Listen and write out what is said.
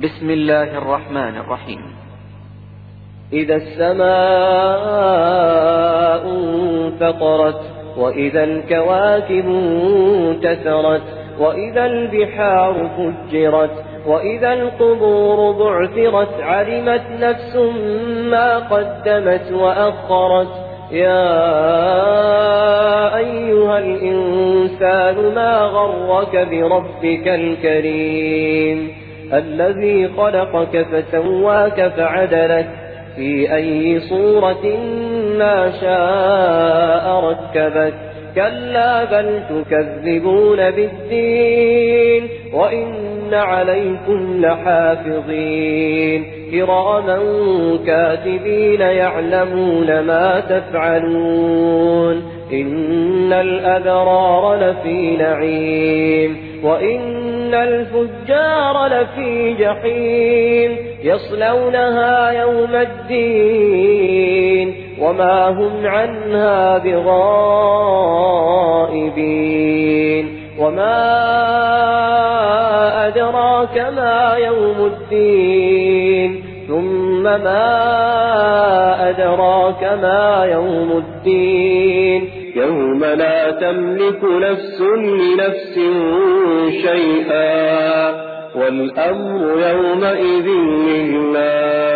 بسم الله الرحمن الرحيم. إذا السماء انفطرت وإذا الكواكب انتثرت وإذا البحار فجرت وإذا القبور بعثرت علمت نفس ما قدمت وأخرت. يا أيها الإنسان ما غرك بربك الكريم الذي خلقك فسواك فعدلك في أي صورة ما شاء ركبك. كلا بل تكذبون بالدين وإن عليكم لحافظين كراما كاتبين يعلمون ما تفعلون. إن الأبرار لفي نعيم وإن الفجار لفي جحيم يصلونها يوم الدين وما هم عنها بغائبين. وما أدراك ما يوم الدين ثم ما أدراك ما يوم الدين يوم لا تملك نفس لنفس شيئا والأمر يومئذ لله.